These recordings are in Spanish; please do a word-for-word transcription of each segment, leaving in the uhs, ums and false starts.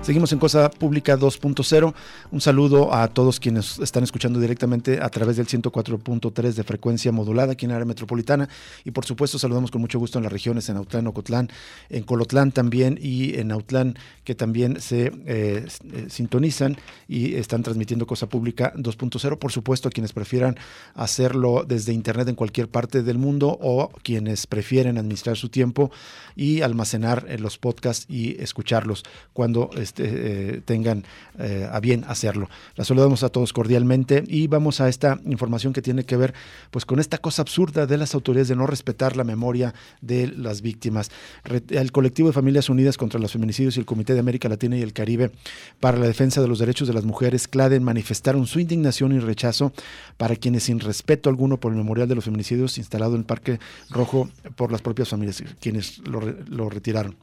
Seguimos en Cosa Pública dos punto cero. Un saludo a todos quienes están escuchando directamente a través del ciento cuatro punto tres de frecuencia modulada aquí en la área metropolitana, y por supuesto saludamos con mucho gusto en las regiones, en Autlán, Ocotlán, en Colotlán también, y en Autlán, que también se eh, sintonizan y están transmitiendo Cosa Pública dos punto cero. Por supuesto, a quienes prefieran hacerlo desde internet en cualquier parte del mundo, o quienes prefieren administrar su tiempo y almacenar eh, los podcasts y escucharlos cuando este, eh, tengan eh, a bien hacerlo. La saludamos a todos cordialmente y vamos a esta información que tiene que ver pues con esta cosa absurda de las autoridades de no respetar la memoria de las víctimas. El Colectivo de Familias Unidas contra los Feminicidios y el Comité de América Latina y el Caribe para la Defensa de los Derechos de las Mujeres, CLADEN, manifestaron su indignación y rechazo para quienes, sin respeto alguno por el memorial de los feminicidios instalado en el Parque Rojo por las propias familias, quienes lo, lo retiraron.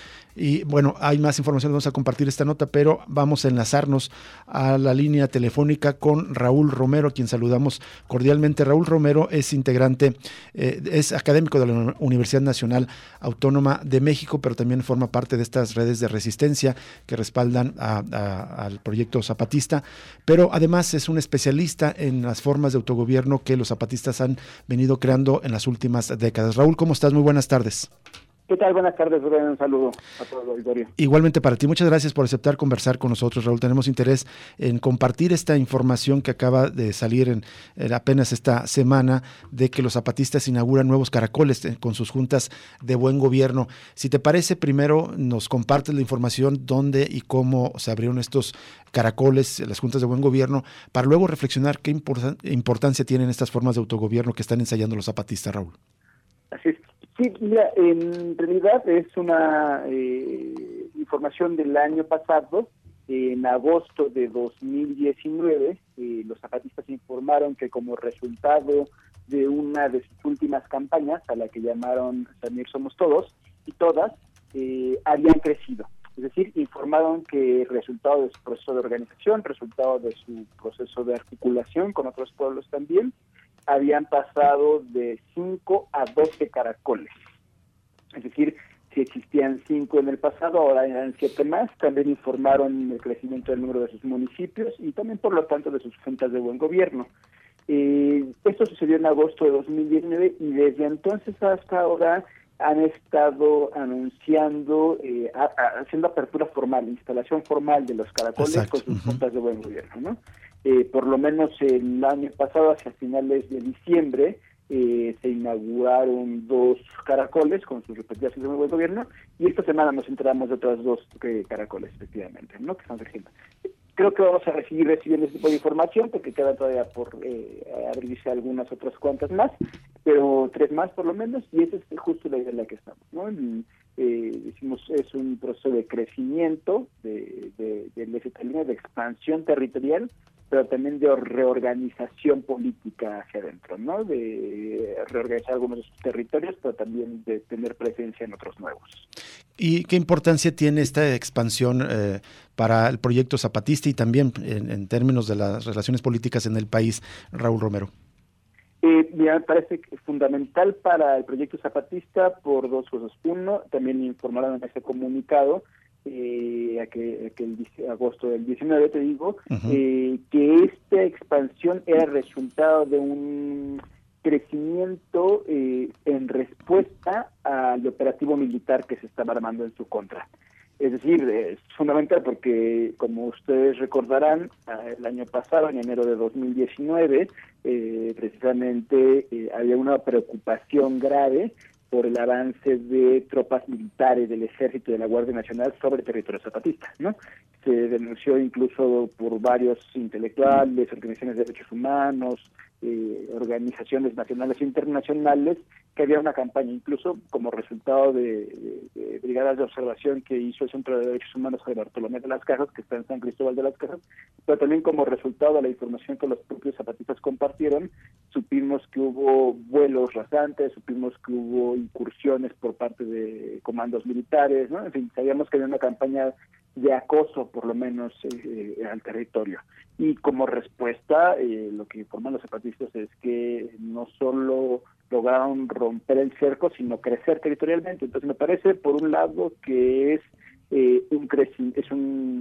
Y bueno, hay más información, vamos a compartir esta nota, pero vamos a enlazarnos a la línea telefónica con Raúl Romero, a quien saludamos cordialmente. Raúl Romero es integrante, eh, es académico de la Universidad Nacional Autónoma de México, pero también forma parte de estas redes de resistencia que respaldan a, a, al proyecto zapatista, pero además es un especialista en las formas de autogobierno que los zapatistas han venido creando en las últimas décadas. Raúl, ¿cómo estás? Muy buenas tardes. ¿Qué tal? Buenas tardes, Rubén. Un saludo a todo el auditorio. Igualmente para ti. Muchas gracias por aceptar conversar con nosotros, Raúl. Tenemos interés en compartir esta información que acaba de salir en, en apenas esta semana, de que los zapatistas inauguran nuevos caracoles eh, con sus juntas de buen gobierno. Si te parece, primero nos compartes la información dónde y cómo se abrieron estos caracoles, las juntas de buen gobierno, para luego reflexionar qué import- importancia tienen estas formas de autogobierno que están ensayando los zapatistas, Raúl. Así es. Sí, mira, en realidad es una eh, información del año pasado. En agosto de dos mil diecinueve, eh, los zapatistas informaron que como resultado de una de sus últimas campañas, a la que llamaron Samir Somos Todos y Todas, eh, habían crecido. Es decir, informaron que resultado de su proceso de organización, resultado de su proceso de articulación con otros pueblos también, habían pasado de cinco a doce caracoles. Es decir, si existían cinco en el pasado, ahora eran siete más. También informaron el crecimiento del número de sus municipios y también, por lo tanto, de sus juntas de buen gobierno. Eh, esto sucedió en agosto de dos mil diecinueve y desde entonces hasta ahora han estado anunciando, eh, a, a, haciendo apertura formal, instalación formal de los caracoles. Exacto. Con sus uh-huh. juntas de buen gobierno, ¿no? Eh, por lo menos el año pasado, hacia finales de diciembre, eh, se inauguraron dos caracoles con sus respectivas juntas de buen gobierno, y esta semana nos enteramos de otras dos eh, caracoles, efectivamente, ¿no? Que están surgiendo. Creo que vamos a recibir recibiendo este tipo de información, porque queda todavía por eh, abrirse algunas otras cuantas más, pero tres más por lo menos, y esa es justo la idea en la que estamos, ¿no? Y, eh, decimos, es un proceso de crecimiento, de, de, de, de, de expansión territorial, pero también de reorganización política hacia adentro, ¿no? De reorganizar algunos de sus territorios, pero también de tener presencia en otros nuevos. ¿Y qué importancia tiene esta expansión eh, para el proyecto zapatista y también en, en términos de las relaciones políticas en el país, Raúl Romero? Eh, me parece que es fundamental para el proyecto zapatista por dos cosas. Uno, también informaron en ese comunicado, eh, a que, a que el agosto del diecinueve, te digo, uh-huh. eh, que esta expansión era resultado de un crecimiento eh, en respuesta al operativo militar que se estaba armando en su contra. Es decir, es fundamental porque, como ustedes recordarán, el año pasado, en enero de dos mil diecinueve, eh, precisamente eh, había una preocupación grave por el avance de tropas militares del Ejército y de la Guardia Nacional sobre territorio zapatista, ¿no? Se denunció incluso por varios intelectuales, organizaciones de derechos humanos, eh, organizaciones nacionales e internacionales, que había una campaña, incluso como resultado de, de, de brigadas de observación que hizo el Centro de Derechos Humanos de Bartolomé de las Casas, que está en San Cristóbal de las Casas, pero también como resultado de la información que los propios zapatistas compartieron, supimos que hubo vuelos rasantes, supimos que hubo incursiones por parte de comandos militares, ¿no? En fin, sabíamos que había una campaña de acoso, por lo menos, eh, al territorio. Y como respuesta, eh, lo que informan los zapatistas es que no solo lograron romper el cerco, sino crecer territorialmente. Entonces me parece, por un lado, que es eh, un creci- es un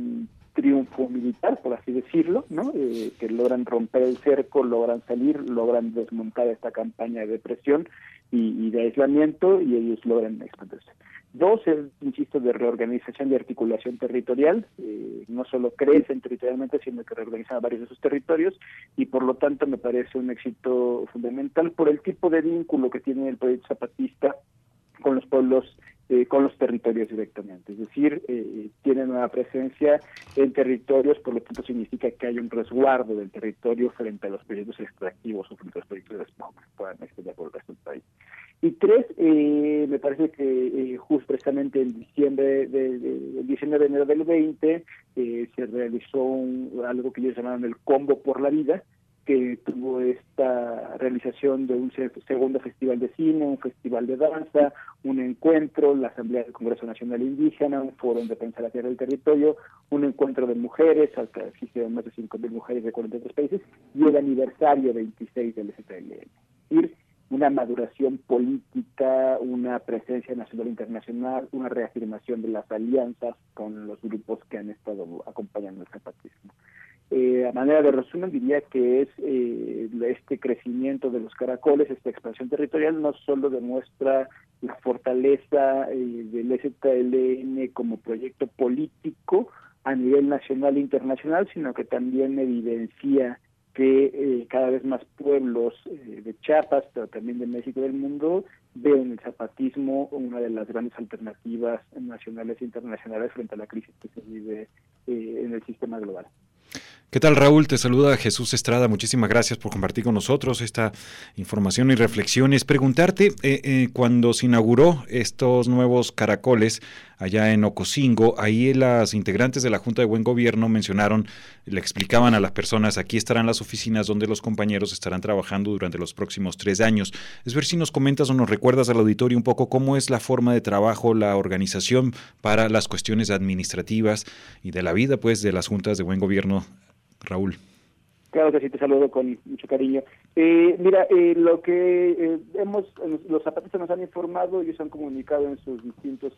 triunfo militar, por así decirlo, ¿no? Eh, que logran romper el cerco, logran salir, logran desmontar esta campaña de presión y, y de aislamiento, y ellos logran expandirse. Dos, es, insisto, de reorganización y articulación territorial, eh, no solo crecen territorialmente, sino que reorganizan varios de sus territorios, y por lo tanto me parece un éxito fundamental por el tipo de vínculo que tiene el proyecto zapatista con los pueblos, eh, con los territorios directamente. Es decir, eh, tienen una presencia en territorios, por lo tanto significa que hay un resguardo del territorio frente a los proyectos extractivos o frente a los proyectos que puedan extender por el resto del país. Y tres, eh, me parece que eh, justo precisamente en diciembre de, de, de diecinueve de enero del veinte eh, se realizó un, algo que ellos llamaron el Combo por la Vida, que tuvo esta realización de un segundo festival de cine, un festival de danza, un encuentro, la Asamblea del Congreso Nacional Indígena, un foro de defensa de la tierra del territorio, un encuentro de mujeres, hasta existen más de cinco mil mujeres de cuarenta y tres países, y el aniversario veintiséis del Z L M. Es decir, una maduración política, una presencia nacional e internacional, una reafirmación de las alianzas con los grupos que han estado acompañando el zapatismo. Eh, a manera de resumen, diría que es eh, este crecimiento de los caracoles, esta expansión territorial, no solo demuestra la fortaleza eh, del Z L N como proyecto político a nivel nacional e internacional, sino que también evidencia que eh, cada vez más pueblos eh, de Chiapas, pero también de México y del mundo, ven el zapatismo una de las grandes alternativas nacionales e internacionales frente a la crisis que se vive eh, en el sistema global. ¿Qué tal, Raúl? Te saluda Jesús Estrada. Muchísimas gracias por compartir con nosotros esta información y reflexiones. Preguntarte, eh, eh, cuando se inauguró estos nuevos caracoles allá en Ocosingo, ahí las integrantes de la Junta de Buen Gobierno mencionaron, le explicaban a las personas, aquí estarán las oficinas donde los compañeros estarán trabajando durante los próximos tres años. Es ver si nos comentas o nos recuerdas al auditorio un poco cómo es la forma de trabajo, la organización para las cuestiones administrativas y de la vida, pues, de las juntas de buen gobierno. Raúl. Claro que sí, te saludo con mucho cariño. Eh, mira, eh, lo que eh, hemos, los zapatistas nos han informado, ellos han comunicado en sus distintos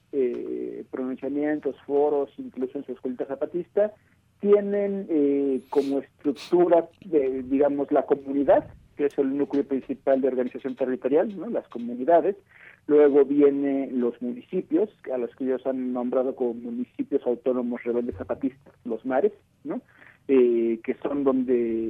eh, pronunciamientos, foros, incluso en su escuelita zapatista, tienen eh, como estructura, de, digamos, la comunidad, que es el núcleo principal de organización territorial, ¿no? Las comunidades. Luego vienen los municipios, a los que ellos han nombrado como municipios autónomos rebeldes zapatistas, los mares, ¿no? Eh, que son donde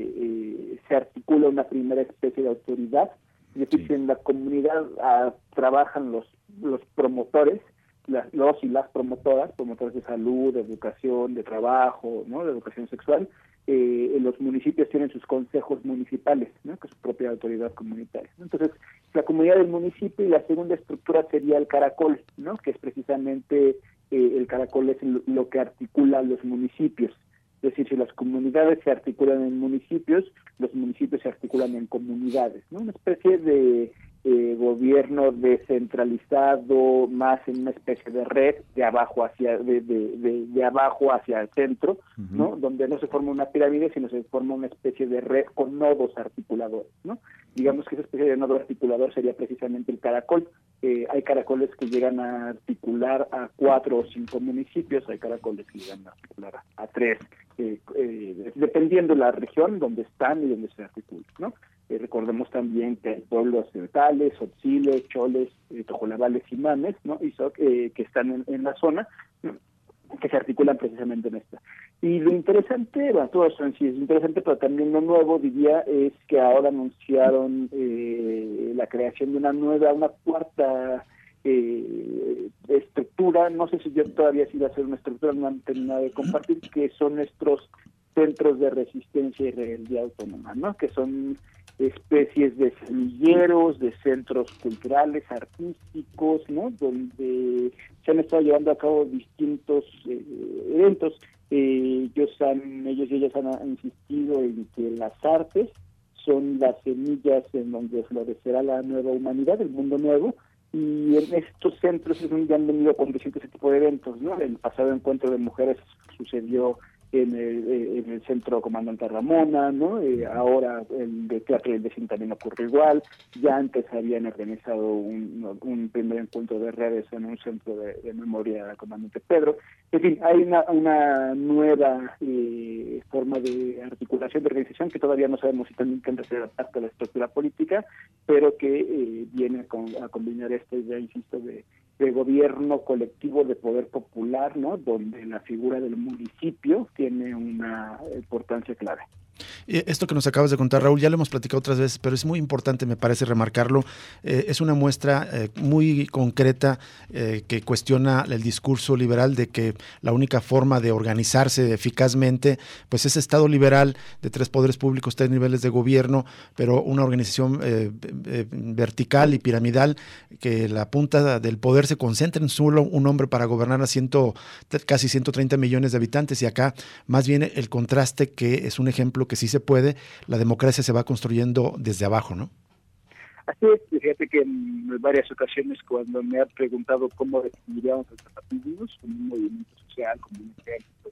eh, se articula una primera especie de autoridad. Es decir, sí. En la comunidad ah, trabajan los los promotores, las, los y las promotoras, promotores de salud, de educación, de trabajo, ¿no? De educación sexual. Eh, en los municipios tienen sus consejos municipales, ¿no? Que es su propia autoridad comunitaria. Entonces, la comunidad del municipio, y la segunda estructura sería el caracol, ¿no? Que es precisamente, eh, el caracol es lo que articula los municipios. Es decir, si las comunidades se articulan en municipios, los municipios se articulan en comunidades, ¿no? Una especie de eh, gobierno descentralizado, más en una especie de red de abajo hacia de, de, de, de abajo hacia el centro, uh-huh. ¿no? Donde no se forma una pirámide, sino se forma una especie de red con nodos articuladores, ¿no? Digamos que esa especie de nodo articulador sería precisamente el caracol. Eh, hay caracoles que llegan a articular a cuatro o cinco municipios, hay caracoles que llegan a articular a, a tres, eh, eh, dependiendo de la región donde están y donde se articulan, ¿no? Eh, recordemos también que hay pueblos centrales, Otziles, Choles, eh, Tojolabales y Mames, ¿no? Y so, eh, que están en, en la zona, ¿no? Que se articulan precisamente en esta. Y lo interesante, bueno, todo eso en sí es interesante, pero también lo nuevo, diría, es que ahora anunciaron eh, la creación de una nueva, una cuarta eh, estructura, no sé si yo todavía sí va a ser una estructura, no han terminado de compartir, que son nuestros centros de resistencia y rebeldía autónoma, ¿no? Que son especies de semilleros, de centros culturales, artísticos, ¿no? Donde se han estado llevando a cabo distintos eh, eventos. Eh, ellos han, ellos y ellas han, han insistido en que las artes son las semillas en donde florecerá la nueva humanidad, el mundo nuevo, y en estos centros es donde han venido aconteciendo ese tipo de eventos, ¿no? El pasado encuentro de mujeres sucedió en el, en el centro Comandante Ramona, ¿no? Eh, ahora el de Teatro del Vecino también ocurre igual. Ya antes habían organizado un, un primer encuentro de redes en un centro de, de memoria Comandante Pedro. En fin, hay una, una nueva eh, forma de articulación de organización que todavía no sabemos si también tendrá que ser parte de la estructura política, pero que eh, viene con, a combinar esta idea, insisto, de, de gobierno colectivo, de poder popular, ¿no? Donde la figura del municipio tiene una importancia clave. Esto que nos acabas de contar, Raúl, ya lo hemos platicado otras veces, pero es muy importante, me parece, remarcarlo. Eh, es una muestra eh, muy concreta eh, que cuestiona el discurso liberal de que la única forma de organizarse eficazmente, pues es Estado liberal de tres poderes públicos, tres niveles de gobierno, pero una organización eh, eh, vertical y piramidal, que la punta del poder se concentra en solo un hombre para gobernar a ciento, casi ciento treinta millones de habitantes, y acá más bien el contraste, que es un ejemplo que sí se puede, la democracia se va construyendo desde abajo, ¿no? Así es, fíjate que en varias ocasiones cuando me han preguntado cómo definiríamos el zapatismo como un movimiento social, como un ejército,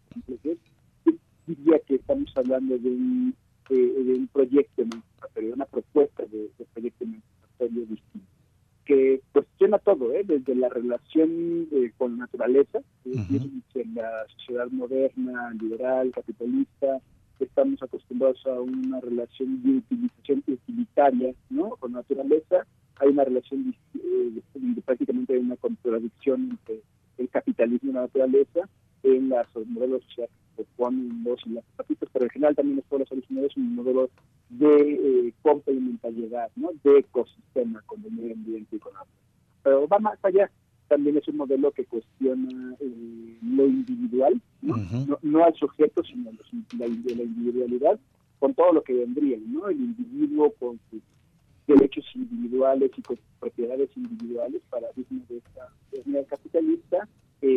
yo diría que estamos hablando de un, de, de un proyecto emancipatorio, de una propuesta de, de proyecto emancipatorio distinto, que cuestiona todo, ¿eh? Desde la relación eh, con la naturaleza, es decir, uh-huh. que en la sociedad moderna, liberal, capitalista, estamos acostumbrados a una relación de utilización utilitaria, ¿no? Con la naturaleza hay una relación eh, prácticamente una contradicción entre el capitalismo y la naturaleza en las modelos sociales que proponen los y las zapatistas, pero en general también los pueblos originarios son un modelo de eh, complementariedad, ¿no? De ecosistema con el medio ambiente y con la naturaleza. Pero va más allá. También es un modelo que cuestiona eh, lo individual, ¿no? Uh-huh. no, no al sujeto, sino los, la, la individualidad, con todo lo que vendría, ¿no? El individuo con sus derechos individuales y con sus propiedades individuales, paradigma de esta sociedad capitalista.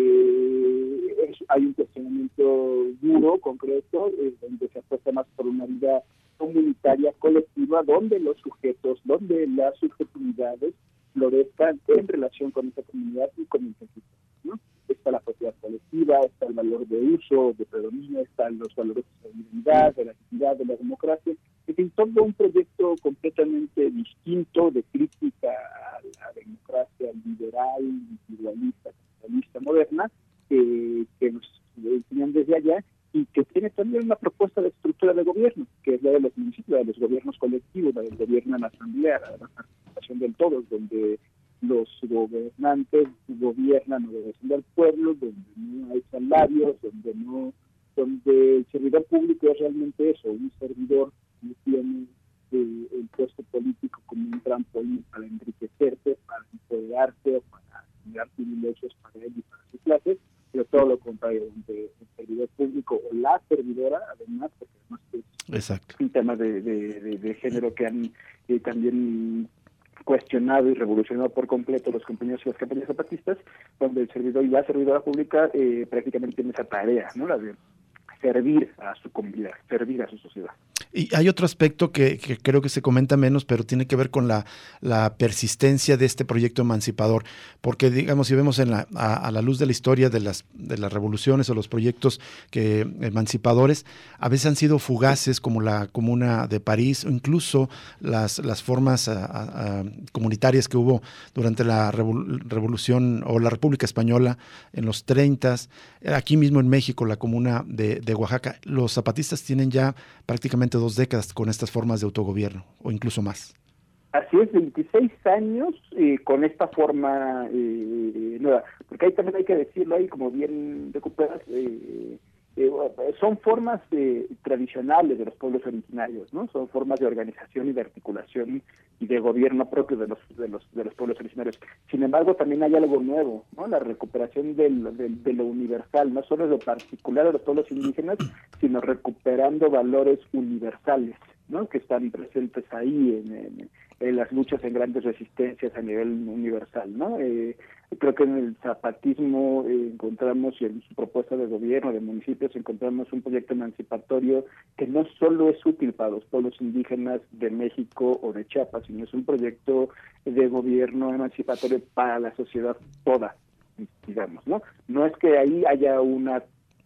Eh, es, hay un cuestionamiento duro, concreto, eh, donde se apuesta más por una vida comunitaria, colectiva, donde los sujetos, donde las subjetividades florezcan en relación con esa comunidad y con el territorio, ¿no? Está la propiedad colectiva, está el valor de uso, de predominio, están los valores de seguridad, de la equidad, de la democracia. En fin, todo un proyecto completamente distinto de crítica a la democracia liberal, individualista, capitalista, moderna, eh, que nos enseñan desde allá, y que tiene también una propuesta de estructura de gobierno, que es la de los municipios, la de los gobiernos colectivos, la del gobierno en la asamblea, la de la participación del todos, donde los gobernantes gobiernan o obedecen al pueblo, donde no hay salarios, donde no, donde el servidor público es realmente eso, un servidor que tiene eh, el puesto político como un trampolín para enriquecerse, para empoderarse o para generar privilegios para él y para su clase, pero todo lo contrario, donde el servidor público o la servidora, además, porque además es Exacto. un tema de, de, de, de género que han eh, también cuestionado y revolucionado por completo los compañeros y las campañas zapatistas, donde el servidor y la servidora pública eh, prácticamente tienen esa tarea, ¿no? La de servir a su comunidad, servir a su sociedad. Y hay otro aspecto que, que creo que se comenta menos, pero tiene que ver con la, la persistencia de este proyecto emancipador, porque digamos, si vemos en la, a, a la luz de la historia de las, de las revoluciones o los proyectos que, emancipadores, a veces han sido fugaces, como la Comuna de París, o incluso las, las formas a, a, a, comunitarias que hubo durante la revol, revolución o la República Española en los treintas, aquí mismo en México, la Comuna de, de Oaxaca. Los zapatistas tienen ya prácticamente dos décadas con estas formas de autogobierno, o incluso más. Así es, veintiséis años eh, con esta forma eh, nueva, porque ahí también hay que decirlo, ahí como bien recuperas, eh, eh, son formas eh, tradicionales de los pueblos originarios, ¿no? Son formas de organización y de articulación y de gobierno propio de los de los de los pueblos originarios. Sin embargo, también hay algo nuevo, ¿no? La recuperación del, del, de lo universal, no solo de lo particular de los pueblos indígenas, sino recuperando valores universales, ¿no? Que están presentes ahí en, en, en las luchas en grandes resistencias a nivel universal, ¿no? Eh, creo que en el zapatismo eh, encontramos, y en su propuesta de gobierno, de municipios, encontramos un proyecto emancipatorio que no solo es útil para los pueblos indígenas de México o de Chiapas, sino es un proyecto de gobierno emancipatorio para la sociedad toda, digamos, ¿no? No es que ahí haya una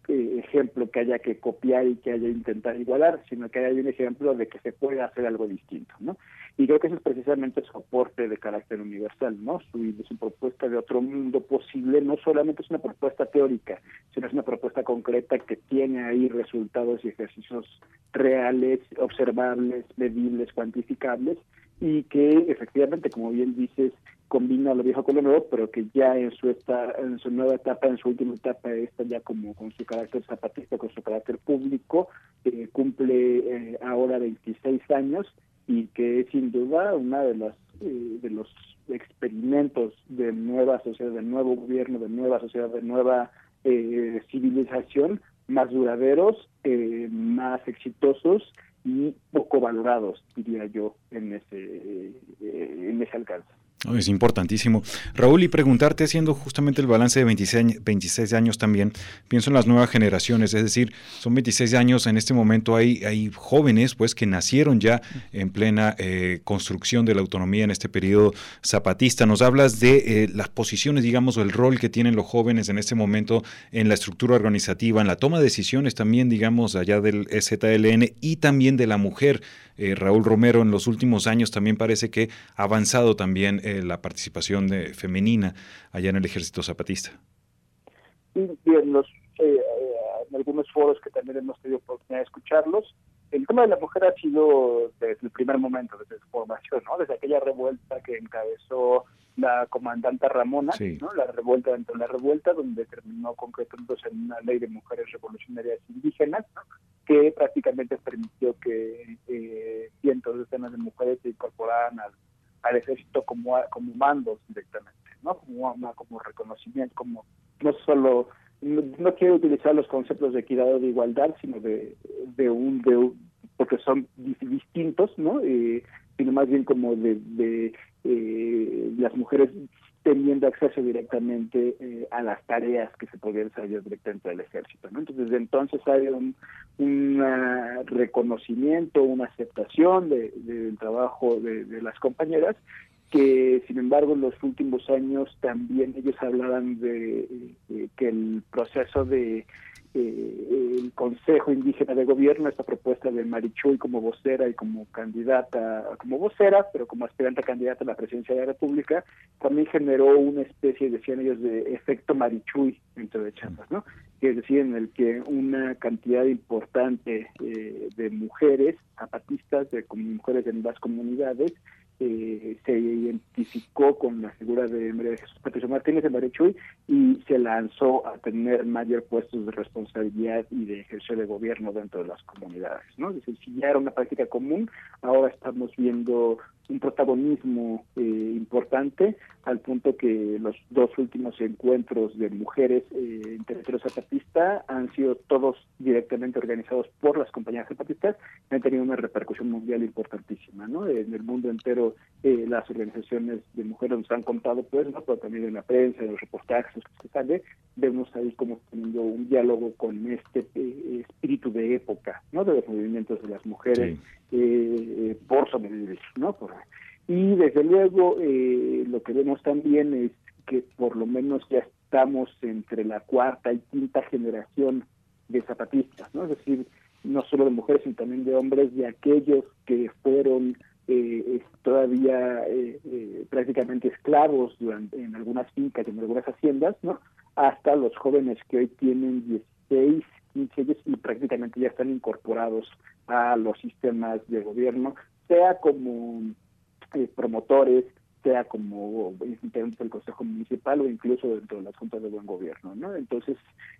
eh, ejemplo que haya que copiar y que haya que intentar igualar, sino que haya un ejemplo de que se puede hacer algo distinto, ¿no? Y creo que eso es precisamente su aporte de carácter universal, ¿no? Su, su propuesta de otro mundo posible no solamente es una propuesta teórica, sino es una propuesta concreta que tiene ahí resultados y ejercicios reales, observables, medibles, cuantificables, y que efectivamente, como bien dices, combina lo viejo con lo nuevo, pero que ya en su esta, en su nueva etapa, en su última etapa, está ya como con su carácter zapatista, con su carácter público, eh, cumple eh, ahora veintiséis años, y que es sin duda una de las eh, de los experimentos de nueva sociedad, de nuevo gobierno, de nueva sociedad, de nueva eh, civilización más duraderos, eh, más exitosos y poco valorados, diría yo, en ese eh, en ese alcance. Es importantísimo. Raúl, y preguntarte, haciendo justamente el balance de veintiséis, veintiséis años también, pienso en las nuevas generaciones, es decir, son veintiséis años, en este momento hay, hay jóvenes pues que nacieron ya en plena eh, construcción de la autonomía en este periodo zapatista. Nos hablas de eh, las posiciones, digamos, o el rol que tienen los jóvenes en este momento en la estructura organizativa, en la toma de decisiones también, digamos, allá del E Z L N y también de la mujer. Eh, Raúl Romero, en los últimos años también parece que ha avanzado también eh, la participación de, femenina allá en el Ejército Zapatista. Sí, en, los, eh, en algunos foros que también hemos tenido oportunidad de escucharlos, el tema de la mujer ha sido desde el primer momento, desde su formación, ¿no? Desde aquella revuelta que encabezó la comandante Ramona, sí. ¿no? La revuelta dentro de la revuelta, donde terminó concretándose en una ley de mujeres revolucionarias indígenas, ¿no? Que prácticamente permitió que eh, cientos de decenas de mujeres se incorporaran al, al ejército como, como mandos directamente, ¿no? Como, como reconocimiento, como no solo, no, no quiero utilizar los conceptos de equidad o de igualdad, sino de, de un, de un porque son distintos, ¿no? Eh, sino más bien como de, de eh, las mujeres teniendo acceso directamente eh, a las tareas que se podían desarrollar directamente del ejército, ¿no? Entonces, desde entonces hay un, un reconocimiento, una aceptación de, de, del trabajo de, de las compañeras, que sin embargo en los últimos años también ellos hablaban de, de que el proceso de eh, el Consejo Indígena de Gobierno, esta propuesta de Marichuy como vocera y como candidata, como vocera, pero como aspirante a candidata a la presidencia de la República, también generó una especie, decían ellos, de efecto Marichuy dentro de Chiapas, ¿no? Es decir, en el que una cantidad importante eh, de mujeres zapatistas, de mujeres de las comunidades, Eh, se identificó con la figura de María Jesús Patricio Martínez de Marichuy y se lanzó a tener mayor puestos de responsabilidad y de ejercicio de gobierno dentro de las comunidades, ¿no? Es decir, si ya era una práctica común, ahora estamos viendo un protagonismo eh, importante, al punto que los dos últimos encuentros de mujeres eh, en territorio zapatista han sido todos directamente organizados por las compañías zapatistas y han tenido una repercusión mundial importantísima, ¿no? En el mundo entero eh, las organizaciones de mujeres nos han contado, pues, ¿no? Pero también en la prensa, en los reportajes que se sale, vemos ahí como teniendo un diálogo con este eh, espíritu de época, ¿no? De los movimientos de las mujeres, sí. eh, por sobrevivir, ¿no? Por, y desde luego eh, lo que vemos también es que por lo menos ya estamos entre la cuarta y quinta generación de zapatistas, ¿no? Es decir, no solo de mujeres, sino también de hombres, de aquellos que fueron eh, todavía eh, eh, prácticamente esclavos durante, en algunas fincas, en algunas haciendas, ¿no? Hasta los jóvenes que hoy tienen dieciséis, quince años y prácticamente ya están incorporados a los sistemas de gobierno, sea como eh, promotores, sea como integrantes del Consejo Municipal o incluso dentro de las juntas de buen gobierno, ¿no? Entonces,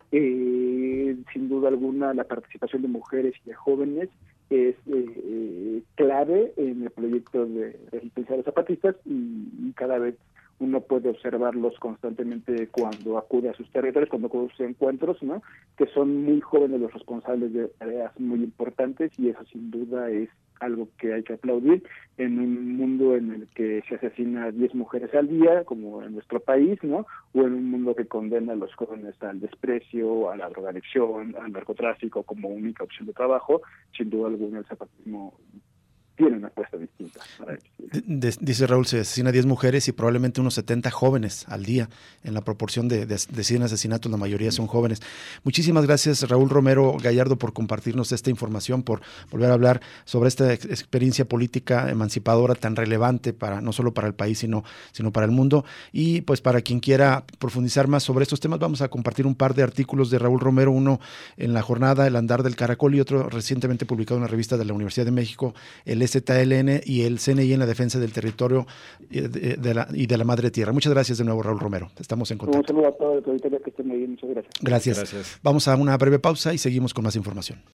eh, sin duda alguna, la participación de mujeres y de jóvenes es eh, clave en el proyecto de resistencia de los zapatistas y, y cada vez uno puede observarlos constantemente cuando acude a sus territorios, cuando acude a sus encuentros, ¿no? Que son muy jóvenes los responsables de tareas muy importantes y eso sin duda es algo que hay que aplaudir en un mundo en el que se asesina a diez mujeres al día, como en nuestro país, ¿no? O en un mundo que condena a los jóvenes al desprecio, a la drogadicción, al narcotráfico como única opción de trabajo. Sin duda alguna el zapatismo tiene una apuesta distinta. D- dice Raúl, se asesina a diez mujeres y probablemente unos setenta jóvenes al día, en la proporción de, de, de cien asesinatos, la mayoría son jóvenes. Muchísimas gracias, Raúl Romero Gallardo, por compartirnos esta información, por volver a hablar sobre esta ex- experiencia política emancipadora tan relevante para no solo para el país, sino, sino para el mundo. Y pues para quien quiera profundizar más sobre estos temas, vamos a compartir un par de artículos de Raúl Romero, uno en la jornada El Andar del Caracol y otro recientemente publicado en la revista de la Universidad de México, el E Z L N y el C N I en la defensa del territorio de, de la, y de la madre tierra. Muchas gracias de nuevo, Raúl Romero. Estamos en contacto. Un saludo a todos los auditores que estén muy bien. Muchas gracias. Gracias. Gracias. Vamos a una breve pausa y seguimos con más información.